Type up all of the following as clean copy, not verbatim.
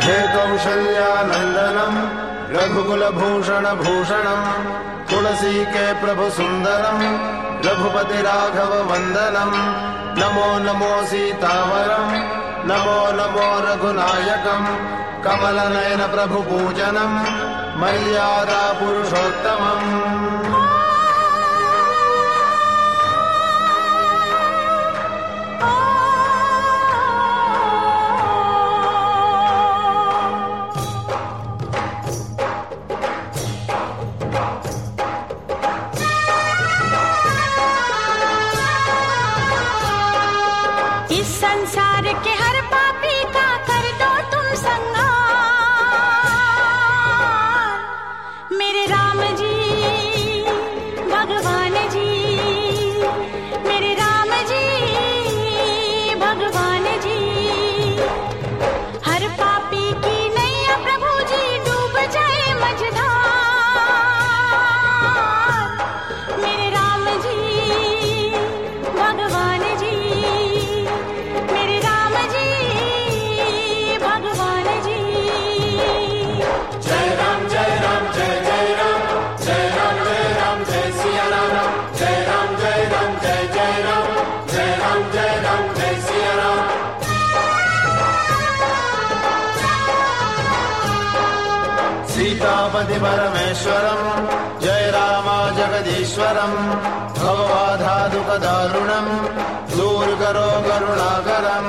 हे कौशल्यानन्दनं रघुकुलभूषणभूषणं तुलसी के प्रभु सुन्दरं रघुपति राघव वन्दनं नमो नमो सीतावरं नमो नमो रघुनायकं कमलनयन प्रभु पूजनं मर्यादा पुरुषोत्तमम्। इस संसार के हर पापी का कर दो तुम संहार, मेरे राम जी भगवान जी, मेरे राम जी भगवान जी। हर पापी की नैया प्रभु जी डूब जाए मझधार, मेरे राम जी भगवान जी, मेरे राम जी भगवान जी। जय राम जय राम जय जय राम, जय राम जय राम जय सिया राम, जय राम जय राम जय जय राम, जय राम जय राम जय सिया राम। सीतापति परमेश्वरं जय राम जगदीश्वरं भवबाधादुःखदारुणं दूर करो करुणाकरम्।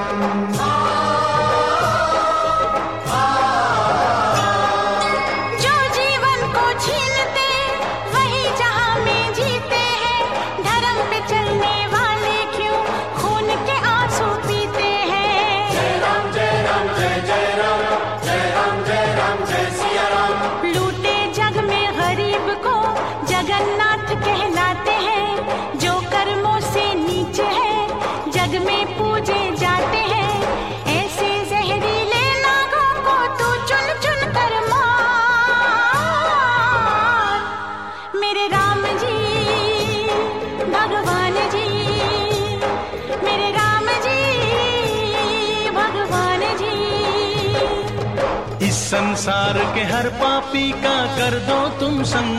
जो जीवन को छीनते वही जहां में जीते हैं, धर्म पे चलने वाले क्यों खून के आंसू पीते हैं। जय राम जय राम जय जय राम, जय राम जय राम जय सिया राम। लूटे जग में गरीब को जगन्नाथ कहलाते हैं, जो कर्मों से नीचे है जग में पूजे जाते हैं। ऐसे जहरीले नागों को तू चुन चुन कर मार, मेरे राम जी भगवान जी, मेरे राम जी भगवान जी। इस संसार के हर पापी का कर दो तुम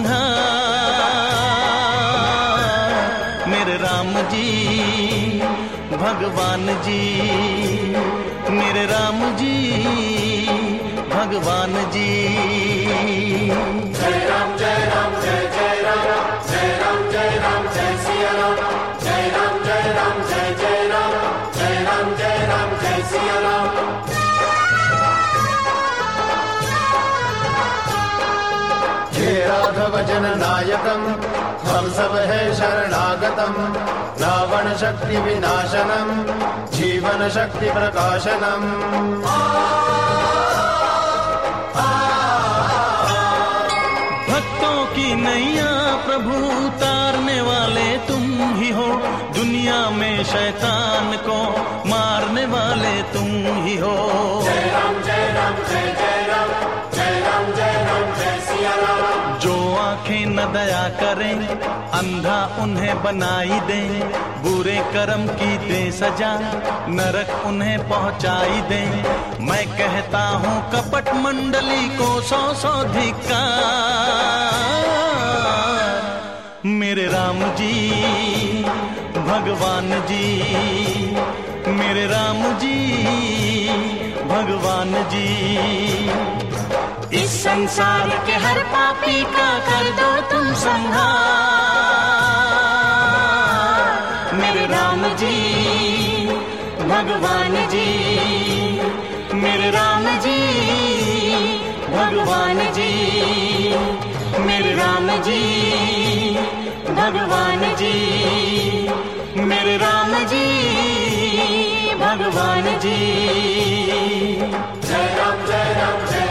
संहार, मेरे राम जी भगवान जी, मेरे राम जी भगवान जी। जय राम जय राम जय जय राम, जय राम जय राम जय सिया राम, जय राम जय राम जय जय राम, जय राम जय राम जय सिया राम। हे राघव जन नायकं हम सब है शरणागतं, रावण शक्ति विनाशनं जीवन शक्ति प्रकाशनम्। भक्तों की नैया प्रभु उतारने वाले तुम ही हो, दुनिया में शैतान को मारने वाले तुम ही हो। जय राम जय राम जय जय राम, जय राम जय राम जय सिया राम। जो आंखें न दया करें अंधा उन्हें बनाई दे, बुरे कर्म की दे सजा नरक उन्हें पहुंचाई दे। मैं कहता हूँ कपट मंडली को सौ सौ धिक्कार, मेरे राम जी भगवान जी, मेरे राम जी भगवान जी। इस संसार के हर पापी का कर दो तुम संहार, मेरे राम जी भगवान जी, मेरे राम जी भगवान जी, मेरे राम जी भगवान जी, मेरे राम जी भगवान जी। जय राम जय राम जय